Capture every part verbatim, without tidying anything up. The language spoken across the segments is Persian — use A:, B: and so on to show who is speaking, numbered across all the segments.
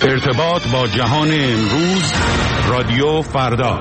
A: ارتباط با جهان امروز، رادیو فردا.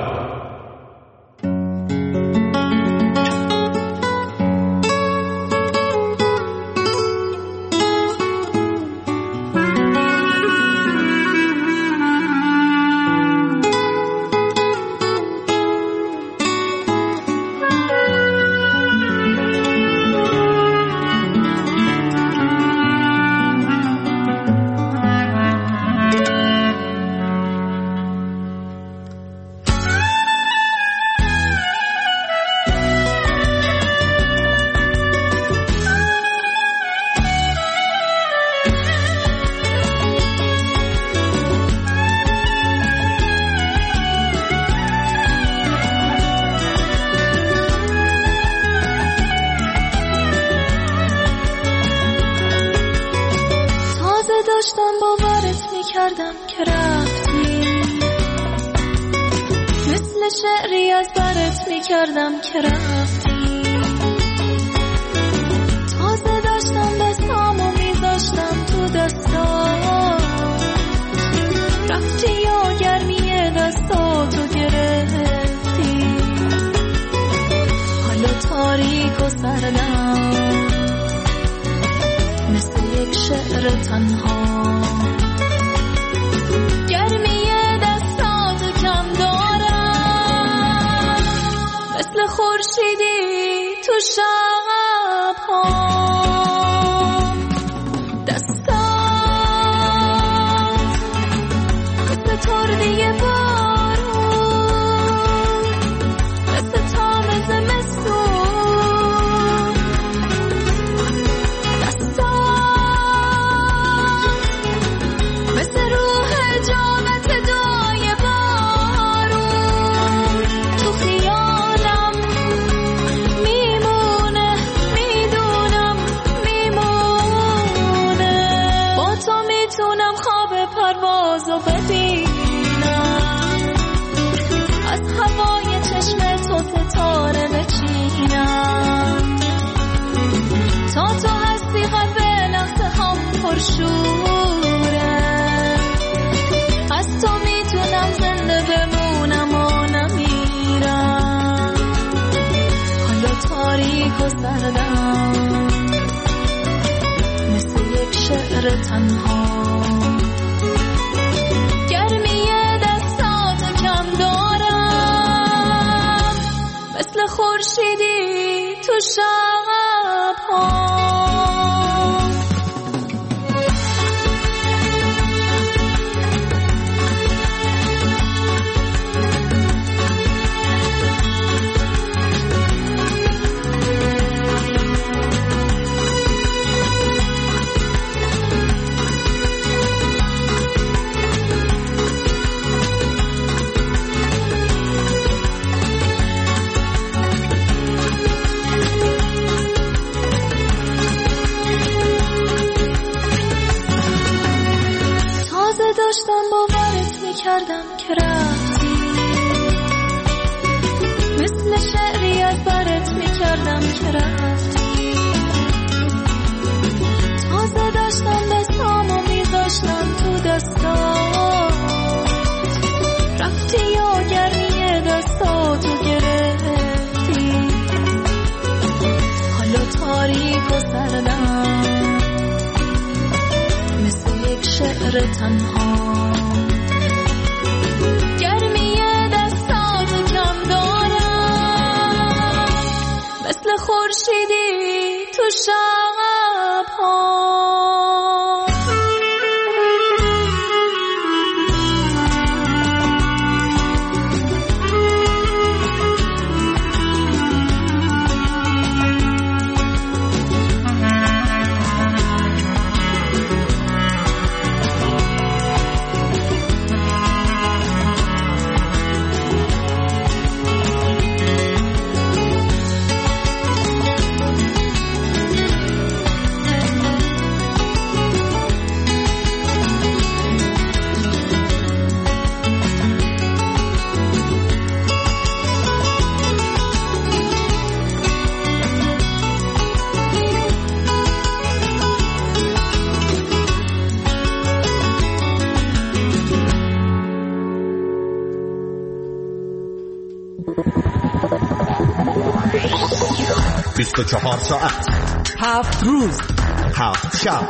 B: بیست و چهار ساعت،
C: هفت روز،
B: هفت شب،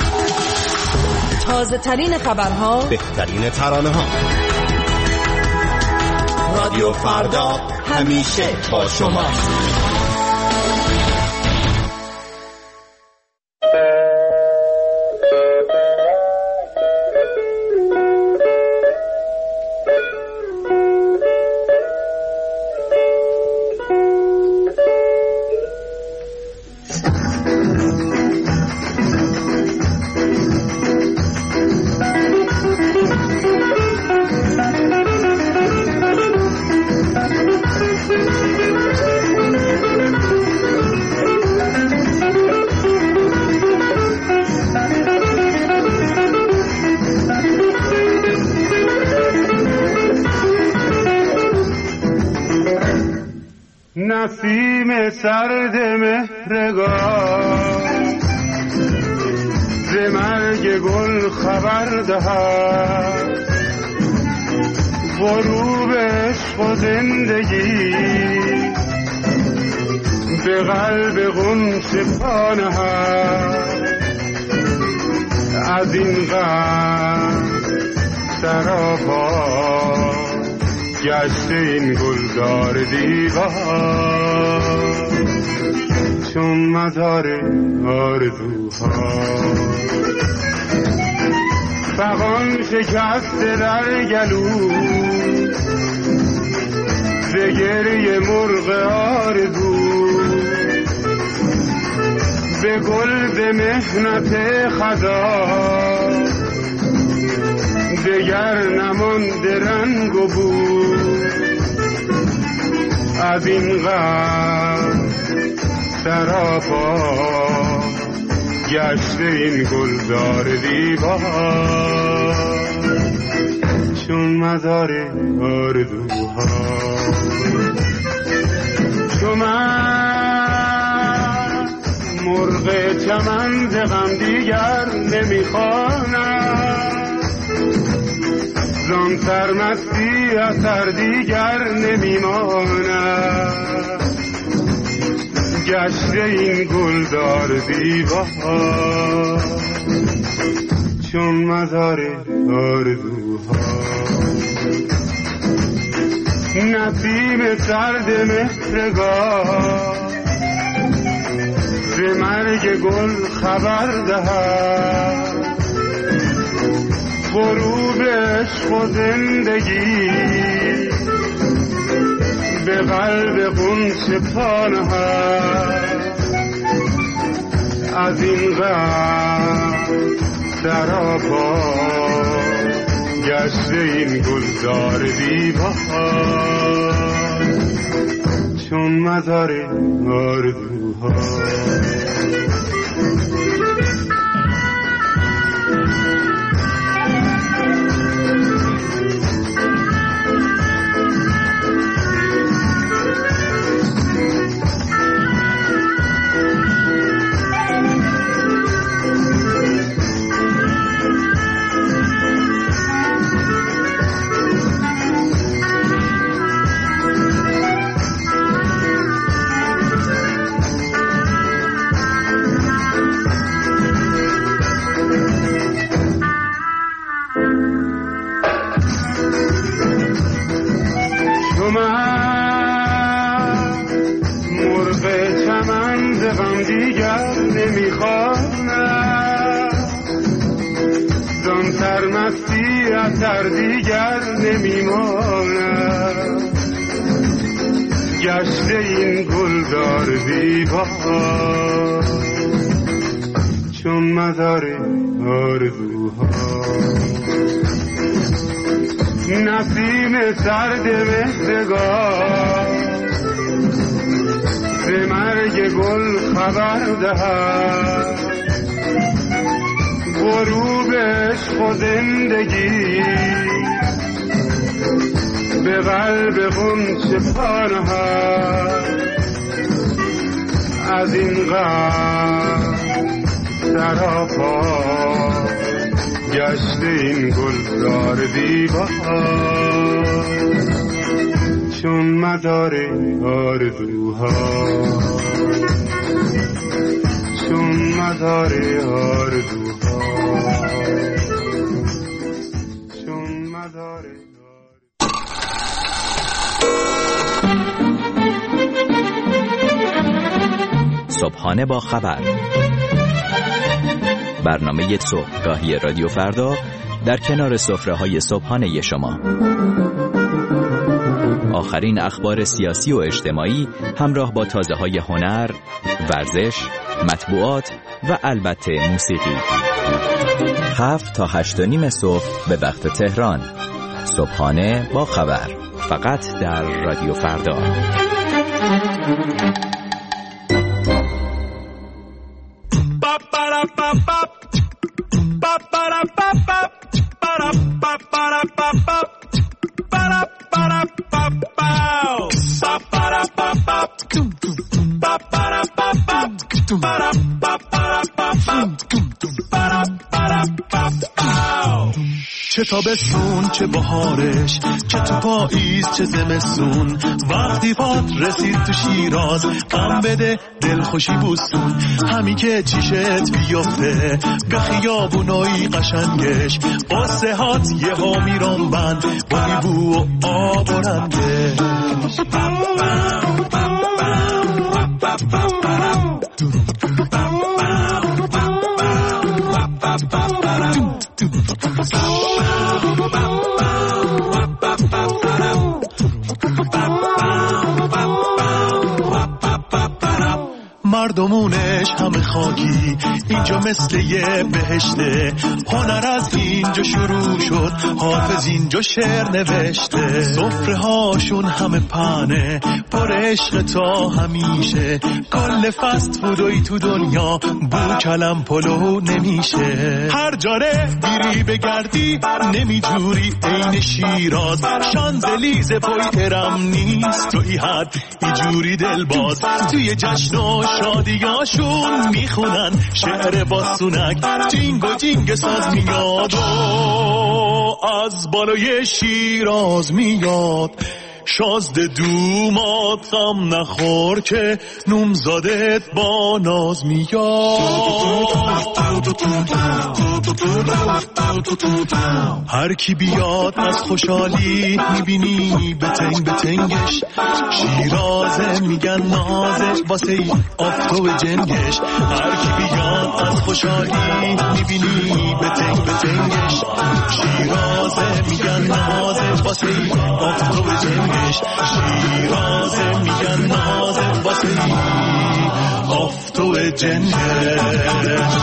C: تازه ترین خبرها،
B: بهترین ترانه ها. رادیو فردا همیشه با شما.
D: نسیم سرد مهرگاه ز مرگ گل خبر دهد، غروب عشق و زندگی به قلب غنچه پا نهد. از این غم سراپا گشته این گلزار دیوار، چون مزار آرزوها. فغان شکسته در گلو ز گریه مرغ آرزو، به گل ز محنت خزان دگر نمانده رنگ و بو. از این غم سراپا گشته این گلزار دیوار، چون مزار آرزوها. چون من مرغ چمن ز غم دیگر نمیخوانم، زان سرمستی اثر دیگر نمیماند. گشته این گلزار دیوار، چون مزار آرزوها. نسیم سرد مهرگاه ز مرگ گل خبر دهد، غروب عشق و زندگی به قلب غنچه پا نهد. از این غم سراپا گشته این گلزار دیوار، چون مزار آرزوها. اثر دیگر نمیماند. گشته این گلزار دیوار، چون مزار آرزوها. نسیم سرد مهرگاه ز مرگ گل خبر دهد، غروب عشق و زندگی به قلب غنچه پا نهد. از این غم سراپا گشته این گلزار دیوار، چون مزار آرزوها. چون مدار آرزوها چون مدار
E: صبحانه با خبر، برنامه صبحگاهی رادیو فردا در کنار سفره‌های صبحانه شما. آخرین اخبار سیاسی و اجتماعی همراه با تازه‌های هنر، ورزش، مطبوعات و البته موسیقی. هفت تا هشت و نیم صبح به وقت تهران. صبحانه با خبر، فقط در رادیو فردا.
F: چه تابستون چه بهارش، چه تو پاییز چه زمستون، وقتی پات رسید تو شیراز غم بده دل خوشی بوستون. همین که چیشت بیفته به خیابونای قشنگش، قصه هات یه ها میرم بند با بو و آب و رنگش. مردمونش همه خاکی، اینجا مثل یه بهشته. هنر از اینجا شروع شد، حافظ اینجا شعر نوشته. سفره هاشون همه پنه، پر عشق تا همیشه. کل فست فودوی تو دنیا بو کلم پلو نمیشه. هر جاره بیری بگردی نمیجوری عین شیراز. شانزلیزه پای ارم نیست توی حد ایجوری دل باز. توی جشن و شادیاشون میخونن شعر باسونک، جینگ و جینگ ساز میاد و از بالای شیراز میاد. شازده دومات غم نخور که نومزادت با ناز میاد. هر کی بیاد از خوشحالی میبینی بتنگ بتنگش. شیرازه میگن نازش واسه ای آفتو جنگش. هر کی بیاد از خوشحالی میبینی بتنگ بتنگش. شیرازه میگن نازش واسه ای آفتو جنگش. شیرازه میگن نازه واسه ای آفتو جنگش.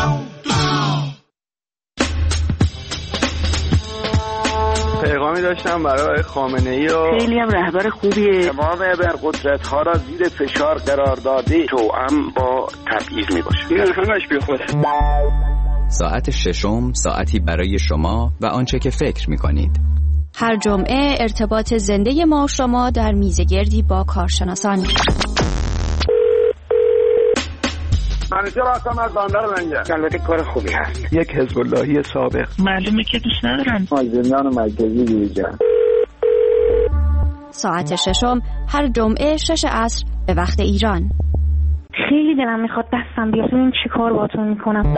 G: پیغامی داشتم برای خامنه‌ای و
H: خیلی هم رهبر خوبیه.
G: تمام قدرت ها را زیر فشار قرار داده، توأم با تبعیض میباشه. این همش بی خوده.
E: ساعت ششم، ساعتی برای شما و آنچه که فکر میکنید.
I: هر جمعه ارتباط زنده ما و شما در میزگردی با کارشناسان.
G: منیجر هستم از بندر منگه. البته کار خوبی هست.
J: یک حزب اللهی سابق.
H: معلومه که دوست ندارم.
G: از زندان مرکزی بیرون.
I: ساعت ششم هر جمعه شش عصر به وقت ایران.
H: خیلی دلم میخواد دستم بیاد. این چی کار باتون میکنم؟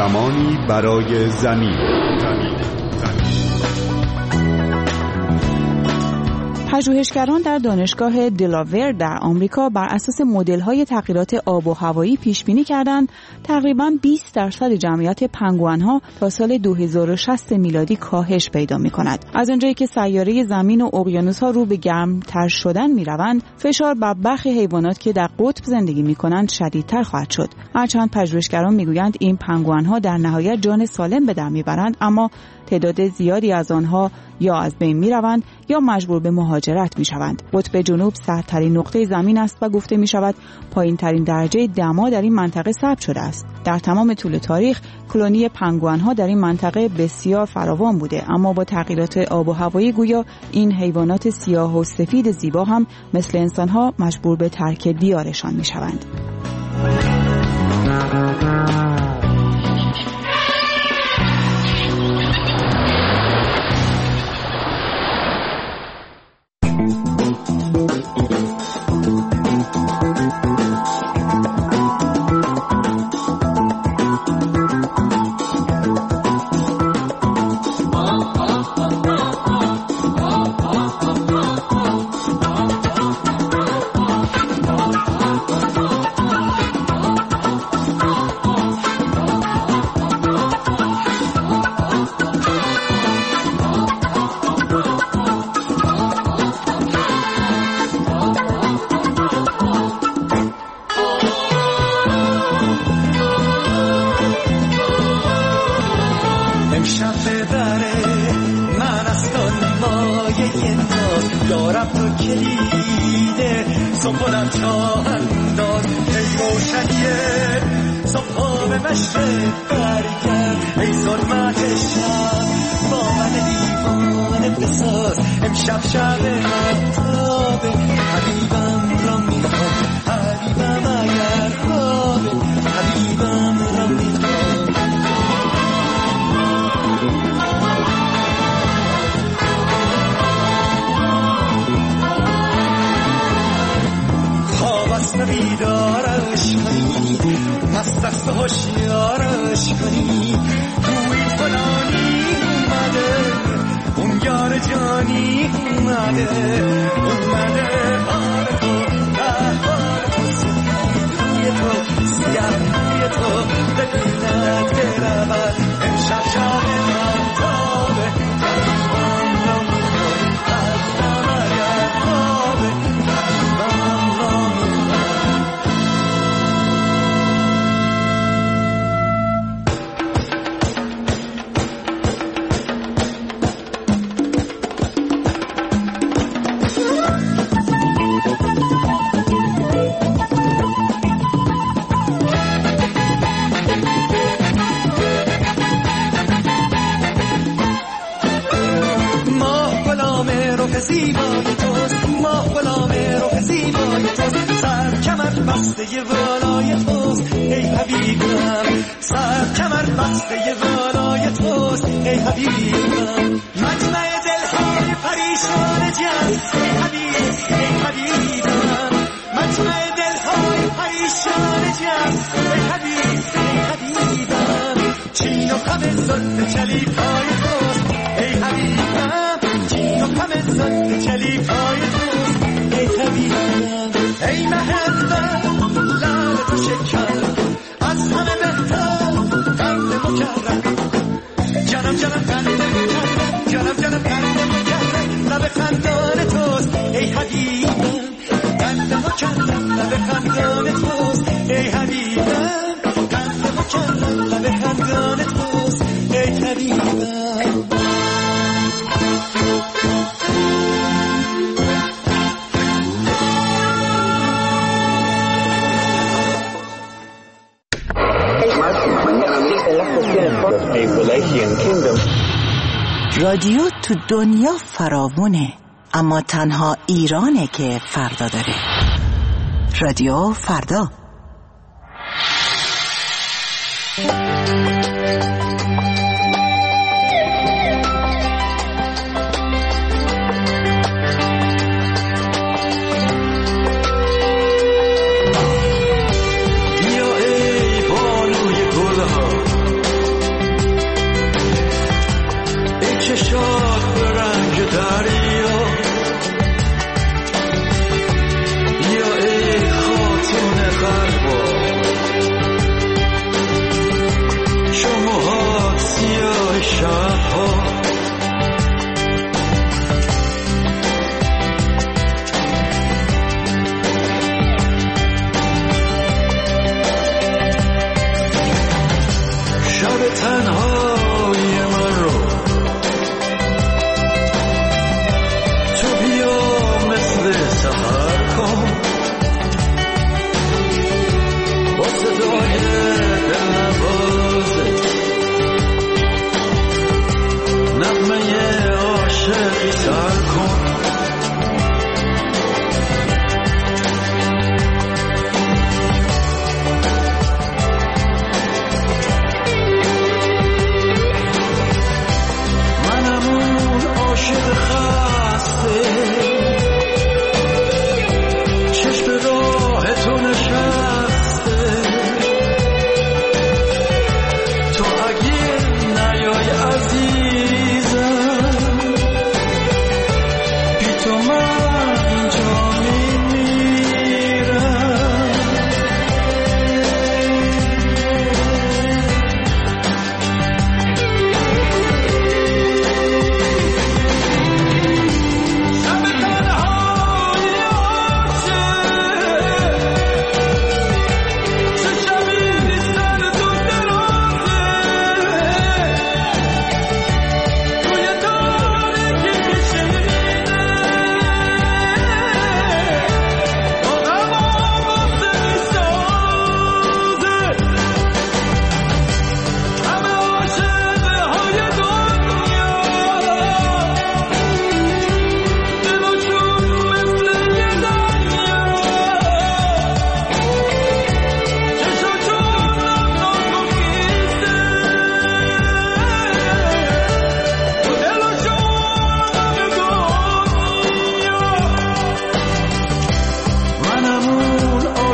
A: زمانی برای زمین.
J: پژوهشگران در دانشگاه دلاور در آمریکا بر اساس مدل‌های تغییرات آب و هوایی پیش‌بینی کردند تقریباً بیست درصد جمعیت پنگوئن‌ها تا سال دو هزار و شصت میلادی کاهش پیدا می‌کند. از آنجایی که سیاره زمین و اقیانوس‌ها رو به گرم‌تر شدن می‌روند، فشار بر برخی حیوانات که در قطب زندگی می‌کنند شدیدتر خواهد شد. هرچند پژوهشگران می‌گویند این پنگوئن‌ها در نهایت جان سالم به در می‌برند، اما تعداد زیادی از آنها یا از بین می‌روند یا مجبور به مهاجرت می‌شوند. قطب جنوب سردترین نقطه زمین است و گفته می‌شود پایین‌ترین درجه دما در این منطقه ثبت شده است. در تمام طول تاریخ کلونی پنگوئن‌ها در این منطقه بسیار فراوان بوده، اما با تغییرات آب و هوایی گویا این حیوانات سیاه و سفید زیبا هم مثل انسان‌ها مجبور به ترک دیارشان می‌شوند.
K: بیدارش کنی پس دست هوشیارش کنی توی فلانی اومده اون یار جانی اومده اومده بار تو بار تو سیاه تو سیاه تو ببیند برود امشب شب مهتابه تقریبان را میکنی از دمایر خوابه تقریبان را زیبای توست ما غلام روح زیبای توست سر کمر بسته والای توست ای حبیبم سر کمر بسته والای توست ای حبیبم مجمع دلهای پریشان جان ای حبیب ای حبیبم مجمع دلهای پریشان جان ای حبیب ای حبیبم چین و خم زلف چلیپای توست ای حبیبم چین و خم زلف چلیپای توست ای حبیبم ای محبت لال تو شکر از همه بهتر قند مکرم جانم جانم قند مکرم جانم جانم قند مکرم لب خندان توست ای حبیبم قند مکرم لب خندان توست ای حبیبم قند مکرم لب خندان توست ای حبیبم
L: رادیو تو دنیا فراوونه، اما تنها ایرانه که فردا داره. رادیو فردا.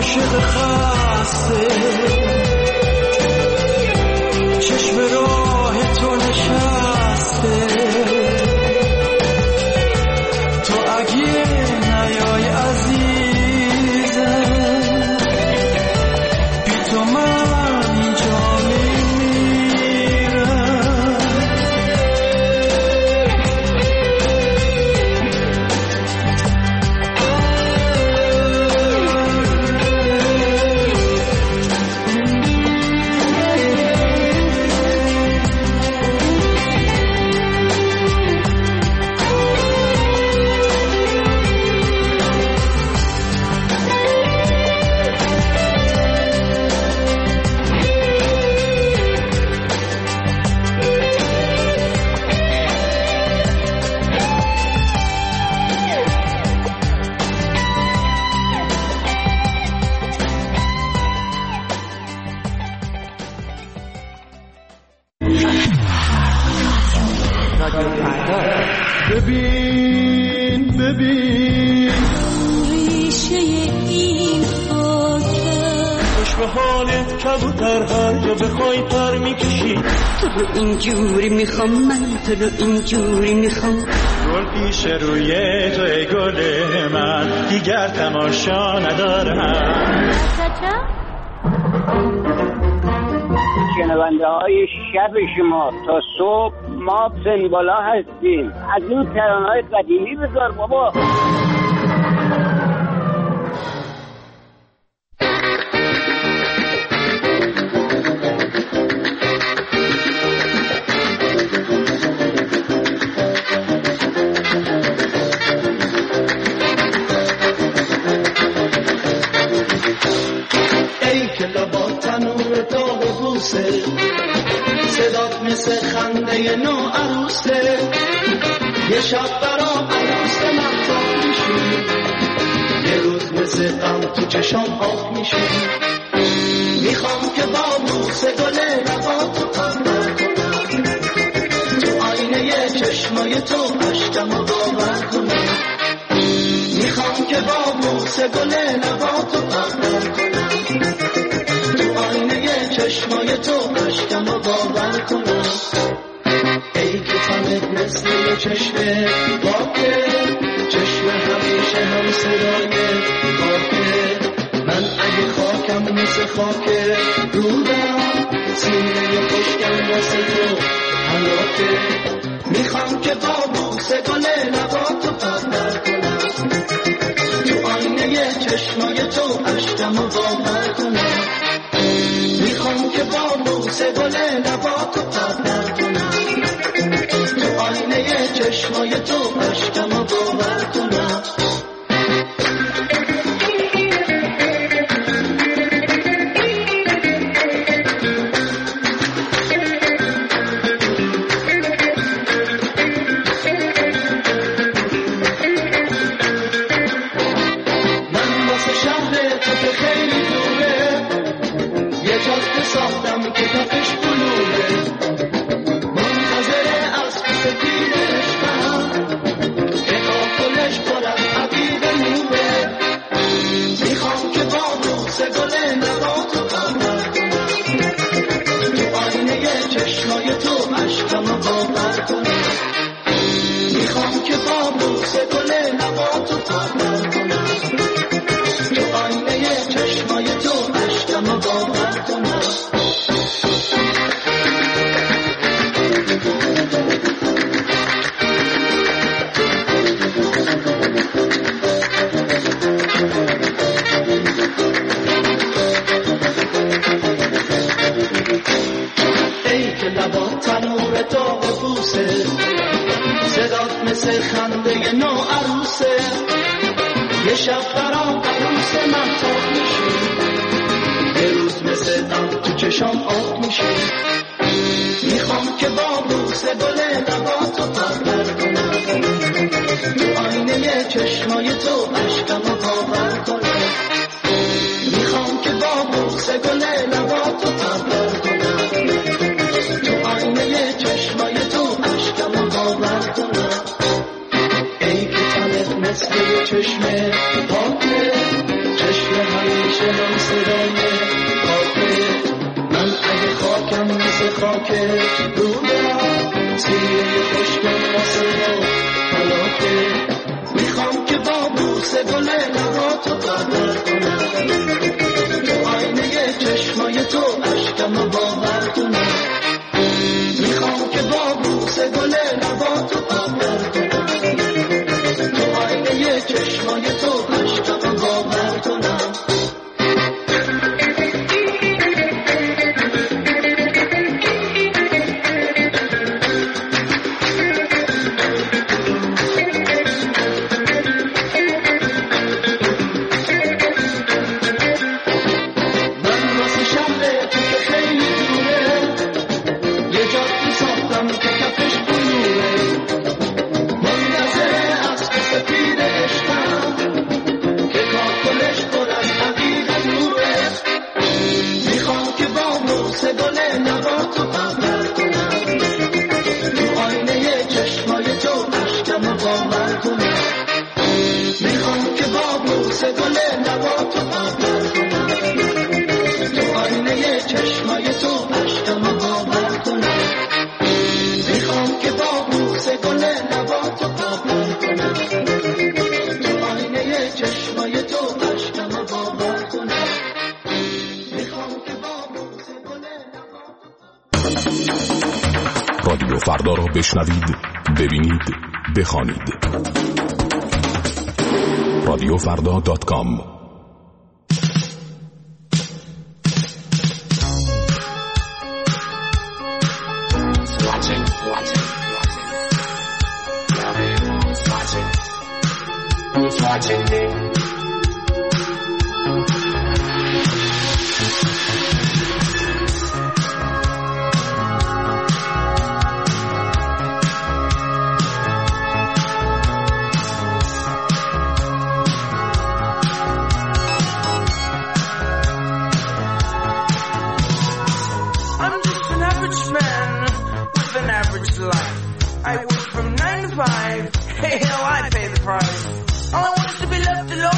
K: عاشق خسته چشم راه تو نشسته تو اگه نیای عزیزم بی تو من اینجا
M: ببین ببین ریشه این خاکه خوش به حالت کبوتر هر جا بخوای پر میکشی
N: تو رو اینجوری میخوام من تو رو اینجوری میخوام
F: گل پیش روی تو ای گل من دیگر تماشا ندارم
G: شنونده های شب شما تا صبح ما سنبالا هستیم. از این ترانه‌های قدیمی بذار بابا.
K: ای که لبا تنور داغ بوسه صدات مثل خنده نو عروسه یه شب برام عروس مهتاب میشی یه روز مثل غم تو چشام آب میشی میخوام که با بوسه گل لباتو قرار کنم تو آینه چشمای تو عشقمو باور کنم میخوام که با بوسه گل لباتو قرار کنم تو آینه چشمای تو عشقمو باور کنم ای که تنت مثل یه چشم باکه چشم همیشه هم صدای خاکه من اگه خاکم مثل خاکه دودم سینه خشکم واسه تو حلاکه میخوام که با بوسه گل لباتو قدر کنم تو آینه چشمای تو عشقمو باور کنم میخوام که با بوسه گل لباتو قدر کنم تو آینه چشمای تو عشقمو باور کنم چشم پاکه چشم همیشه بوسه گل لباتو قدر کنم تو آینه چشمای تو عشقمو باور کنم میخوام که با بوسه گل لباتو قدر کنم تو آینه چشمای تو عشقمو باور کنم
O: رادیو فردا را بشنوید، ببینید، بخوانید. رادیو فردا دات کام.
K: I work from nine to five. Hey, hell, I pay the price. All I want is to be left alone.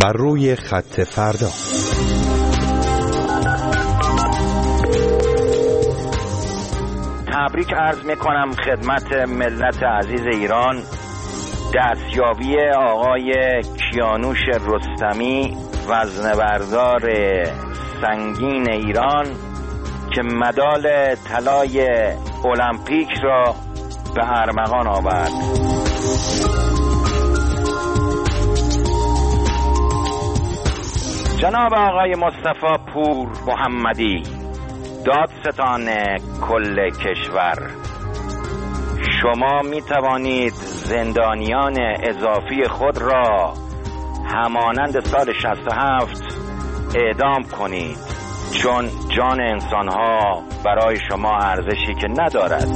A: بر روی خط فردا.
G: تبریک عرض میکنم خدمت ملت عزیز ایران دستیابی آقای کیانوش رستمی وزنه‌بردار سنگین ایران که مدال طلای المپیک را به ارمغان آورد. جناب آقای مصطفی پور محمدی دادستان کل کشور، شما می توانید زندانیان اضافی خود را همانند سال شصت و هفت اعدام کنید، چون جان انسانها برای شما ارزشی که ندارد.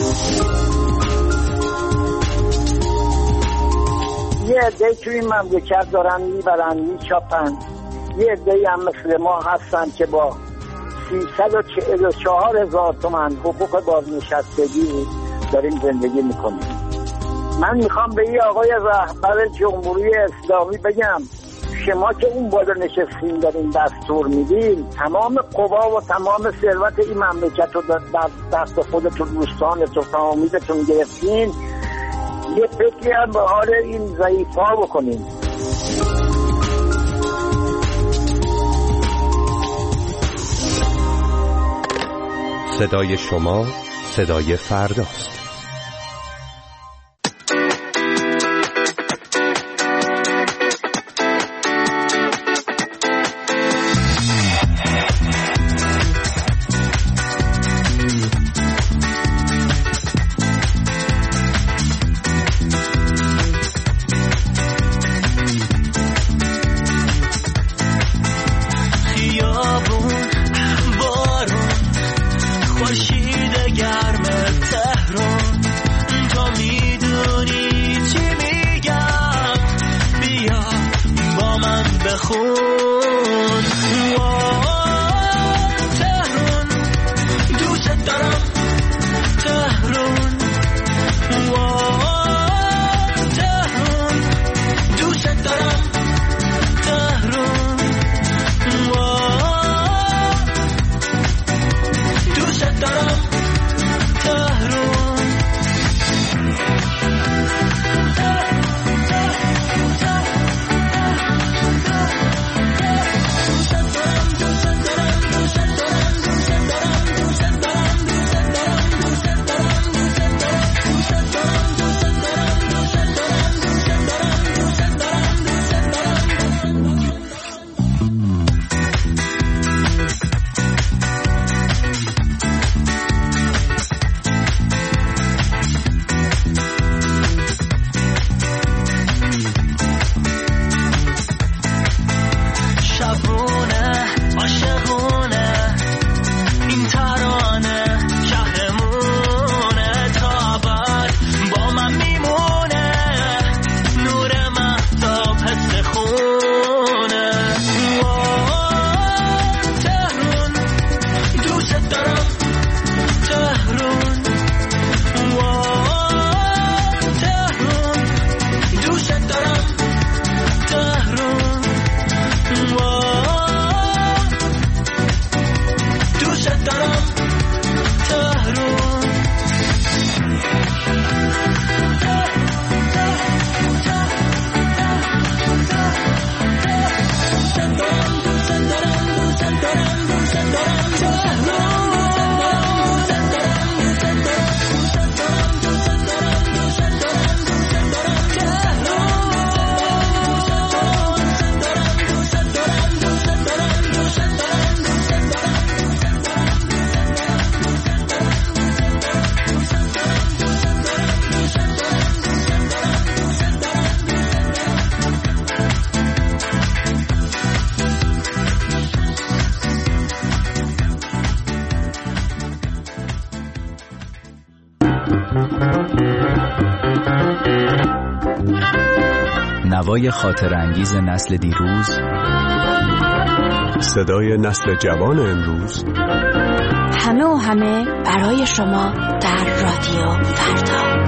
P: یه عده توی این مملکت دارن میبرن میچاپن، یه عده هم مثل ما هستن که با سیصد و چهل و چهار هزار تومن حقوق بازنشستگی داریم زندگی میکنیم. من میخوام به این آقای رهبر جمهوری اسلامی بگم شما که اون بالا نشستین دارین دستور میدین، تمام قوا و تمام ثروت این مملکت رو در دست خودتون دوستانتون فامیلتون گرفتین، یه فکری هم به حال این ضعیف‌ها بکنین.
A: صدای شما صدای فرداست.
E: نوای خاطر انگیز نسل دیروز،
A: صدای نسل جوان امروز،
I: همه و همه برای شما در رادیو فردا.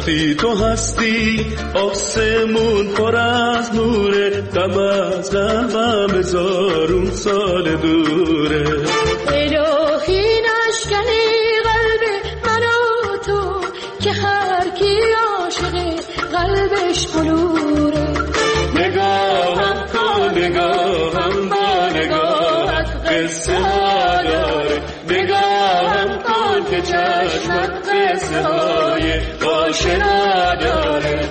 M: وقتی تو هستی آسمون پر از نوره، غم از قلبم هزارون سال دوره.
Q: الهی نشکنی قلب من و تو که هر کی عاشقه قلبش بلوره.
M: نگاهم کن نگاهم با نگاهت قصه ها داره، نگاهم کن که چشمت قصه های آشنا داره.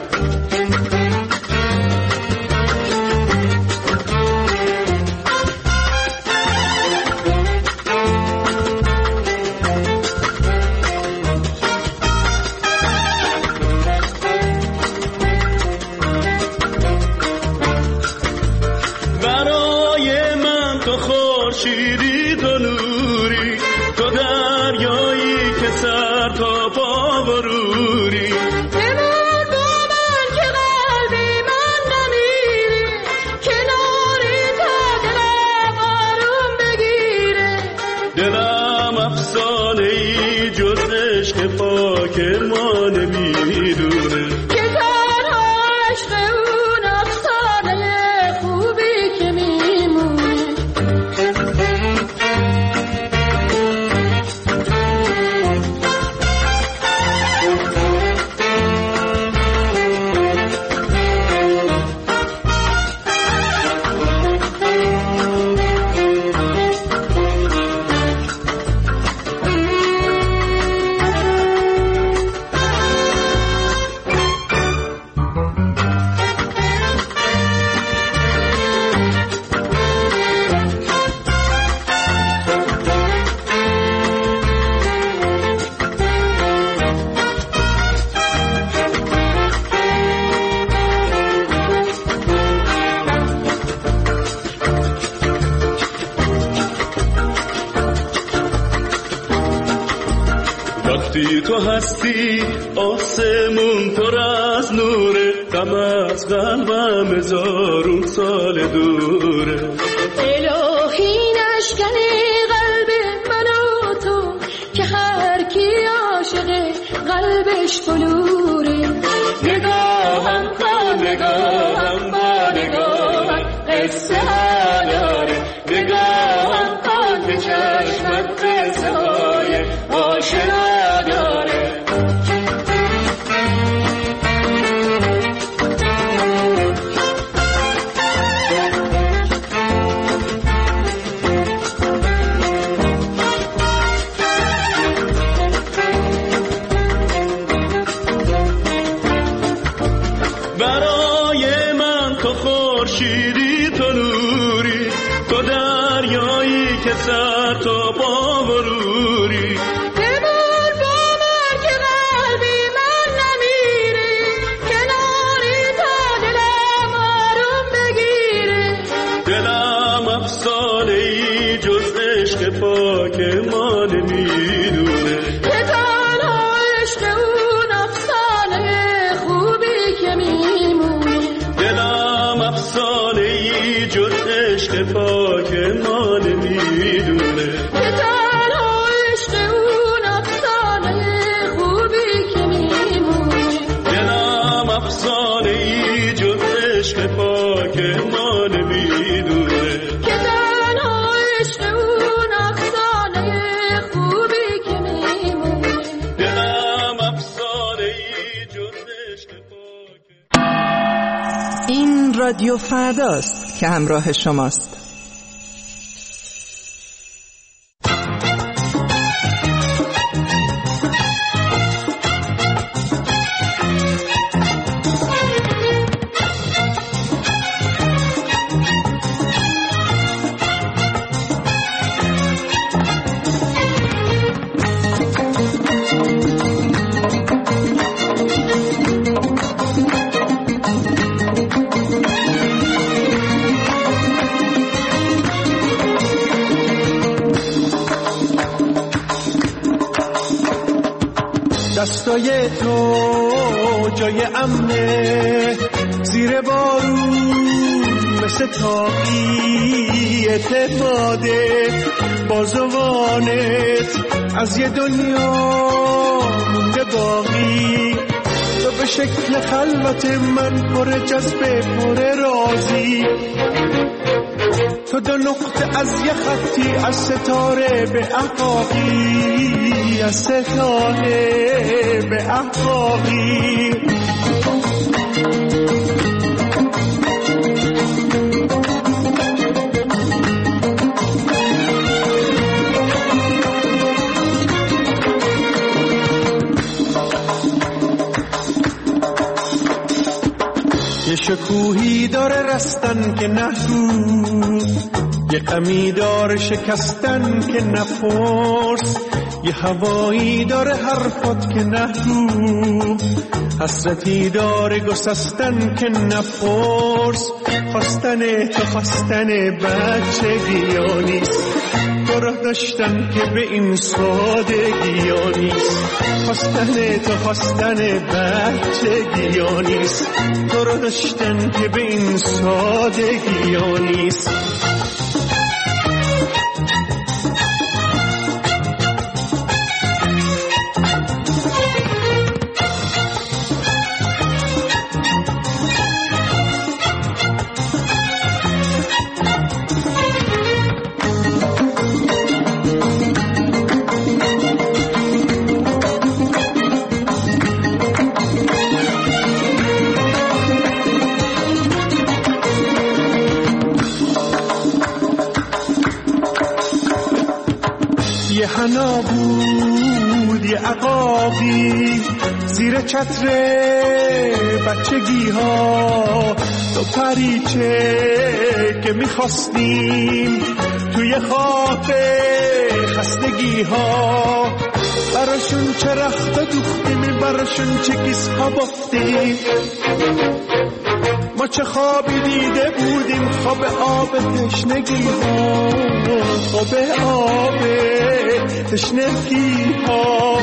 M: برای من تو خورشیدی تو نوری، تو دریایی که سر تا پا بروری.
Q: بمون با من که قلبی من نمیره، کناری تا دلم آروم بگیره.
M: دلم افسانه ای جز عشق پاک ما نمیدونه،
Q: که تنها عشق اون افسانه خوبی که میمونه.
M: وقتی تو هستی آسمون پر از نوره، غم از قلبم هزارون سال دوره.
Q: الهی نشکنی قلب من و تو که هر کی عاشقه قلبش بلوره.
M: نگاهم کن نگاهم با نگاهت قصه ها داره، نگاهم کن که چشمت قصه های آشنا داره. برای من تو خورشیدی تو نوری، تو دریایی که سر تا پا بروری.
Q: بمون با من که قلبی من نمیره، کناری تا دلم آروم بگیره.
M: دلم افسانه ای جز عشق پاک ما نمیدونه،
Q: که تنها عشق اون افسانه خوبی که میمونه.
M: دلم افسانه ای جز عشق پاک ما نمیدونه،
Q: که تنها عشق اون افسانه خوبی که میمونه.
M: دلم افسانه ای جز عشق پاک ما نمیدونه،
Q: که تنها عشق اون افسانه خوبی که میمونه.
M: دلم افسانه ای جز عشق پاک.
C: این رادیو فرداست که همراه شماست.
K: دستای تو جای امنه زیر بارون مثل تاقی اعتماده بازوانت از یه دنیا مونده باقی تو
F: شکل خلوت من پر جذبه پر رازی، تو دو نقطه از یه خطی از ستاره به احقاقی، از ستاره به احقاقی. یه شکوهی داره رستن که نهو، یه غمی داره شکستن که نپرس، یه هوایی داره حرفات که نهو، حسرتی داره گسستن که نپرس. خواستن تو خواستن بچگی ها نیست، تو را داشتن که به این سادگی ها نیست. خواستن تو خواستن بچگی ها نیست، تو را داشتن که به این سادگی ها نیست. حنا بود یه عقابی زیر چتر بچگی ها، تو پریچه که میخواستیم توی خواب خستگی ها. براشون چه رخت دوختیم، براشون چه کیس ها بافتیم، ما چه خوابی دیده بودیم. خواب آب تشنگی ها، خواب آب تشنگی ها.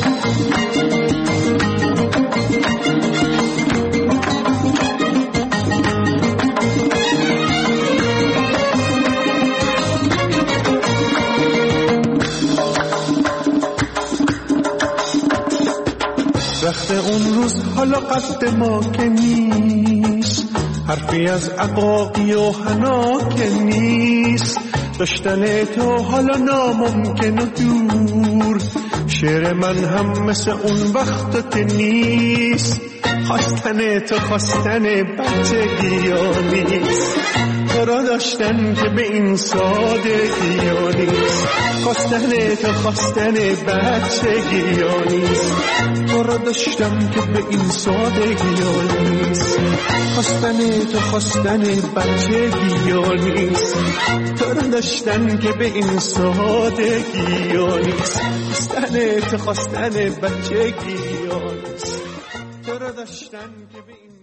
F: وقت اون روز حالا قصد ما که نیست، حرفی از عقاقی و حنا که نیست. داشتن تو حالا ناممکن و دور، شعر من هم مثل اون وقت که نیست. خواستن تو خواستن بچگی ها نیست، تو را داشتن که به این سادگی ها نیست. خواستن تو خواستن بچگی ها نیست، تو را داشتن که به این سادگی ها نیست. خواستن تو خواستن بچگی ها نیست، تو را داشتن که به این سادگی ها نیست. خواستن تو خواستن بچگی ها نیست، تو را داشتن که به این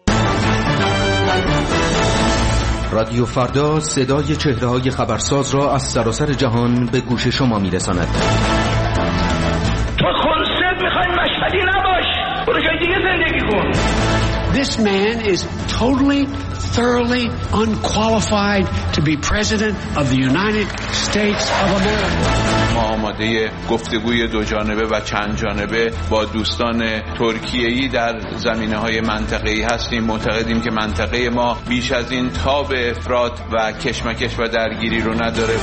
R: رادیو فردا صدای چهره‌های خبرساز را از سراسر جهان به گوش شما می‌رساند.
S: تو خونسرد می‌خوای مشهدی نباش، برو جای دیگه زندگی کن.
T: This man is totally, thoroughly unqualified to be president of the United States of America.
U: ما آماده گفتگوی دو جانبه و چند جانبه با دوستان ترکیه‌ای در زمینه‌های منطقه‌ای هستیم. معتقدیم که منطقه ما بیش از این تاب افراط و کشمکش و درگیری رو نداره.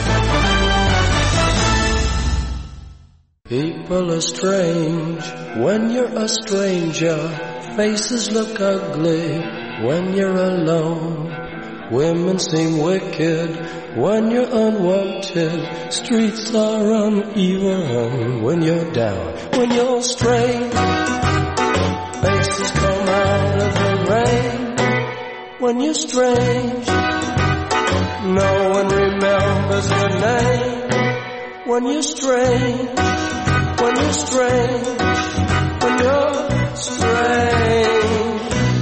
V: People are strange when you're a stranger. Faces look ugly when you're alone. Women seem wicked when you're unwanted. Streets are uneven when you're down. When you're strange, faces come out of the rain. When you're strange, no one remembers your name. When you're strange, when you're strange, when you're strange.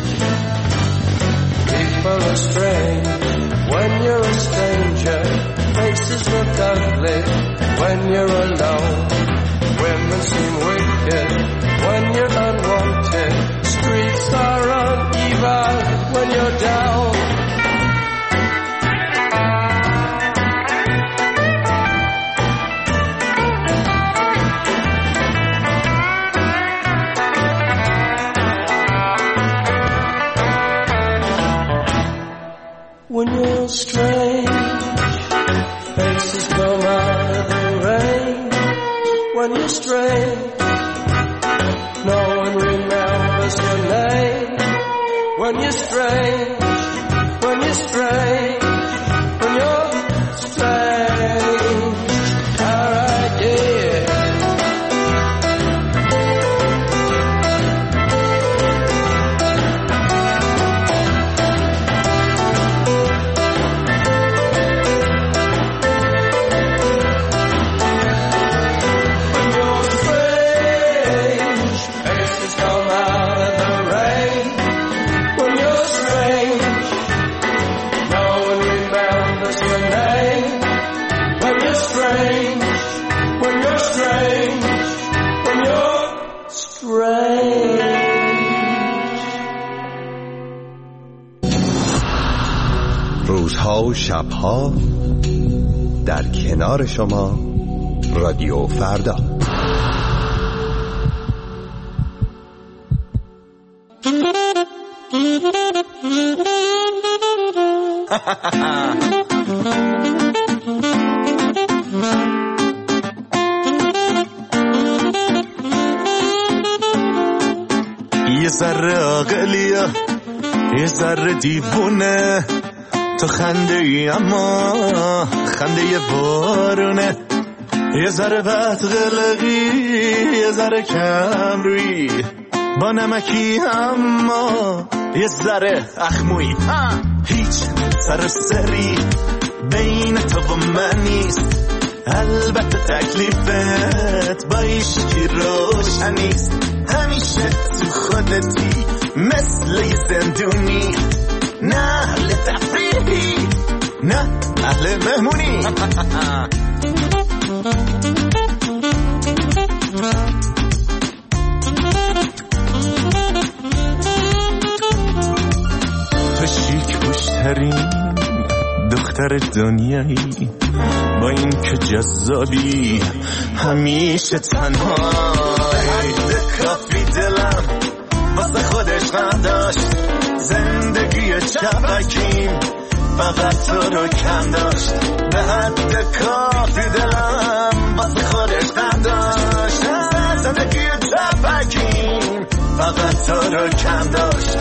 V: People are strange when you're a stranger. Faces look ugly when you're alone. Women seem wicked when you're unwanted. Streets are uneven when you're down. when you're strange, when you're strange, when you're strange. Alright, yeah.
B: روزها و شبها در کنار شما رادیو فردا.
F: یه ذره عاقلیه یه ذره دیوونه، تو خنده ای اما خنده یه بارونه، یه ذره بد قلقی یه ذره کم روی، با نمکی اما یه ذره اخموی. هیچ سر سری بین تو و من نیست، البته تکلیفت با ایشکی روشن نیست، همیشه تو خودتی مثل یه زندونی، نه اهل تفریحی نه اهل مهمونی. تو شیک پوشترین دختر دنیایی، با این که جذابی همیشه تنها، حد کافی دلم واسه خودش قداشت، زندگی چپکیم فقط تو رو کم داشت، به حد کافی دلم واسه خودش قداشت، زندگی چپکیم فقط تو رو کم داشت.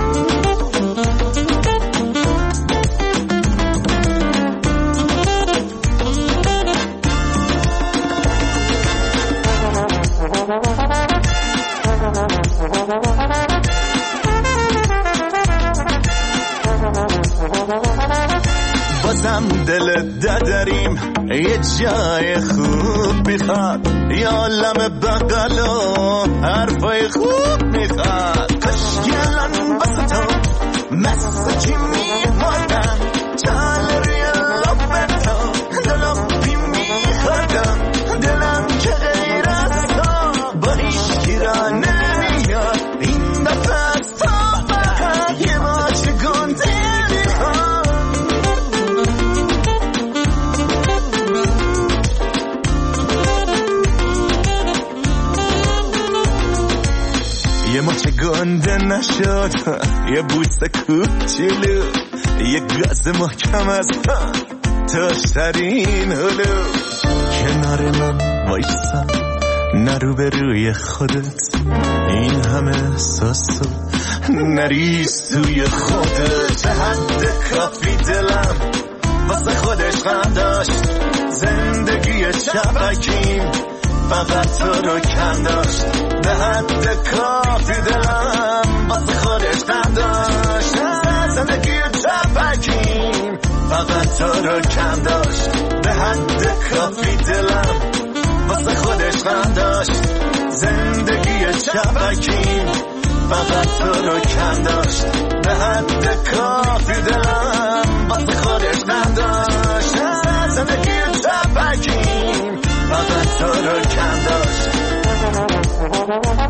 F: بازم دل دادریم یه جای خوب میخواد، یا عالم بغل و حرفای خوب میخواد، کاشکی الان باسه تو مساجی میماردم، چال روی لب تو دلوپی میخوردم، دلم که غیر از تو با هیچکی را نمیاد، این دفعه از تو فقط یه ماچ گنده میخواد. یه مچ گنده نشد، یه بوسه کوچولو، یه گاز محکم از تاشترین هلو، کنار من وایسا نرو به روی خودت، این همه احساسو نریز توی خودت، حد کافی دلم واسه خودش قداشت، زندگی چپکیم فقط تو رو کم داشت، به حد کافی دلم واسه خودش قداشت، زندگی چپکیم فقط تو رو کم داشت، به حد کافی دلم واسه خودش قداشت، زندگی چپکیم فقط تو رو کم داشت، به حد کافی دلم واسه خودش قداشت، زندگی چپکیم فقط تو رو کم داشت.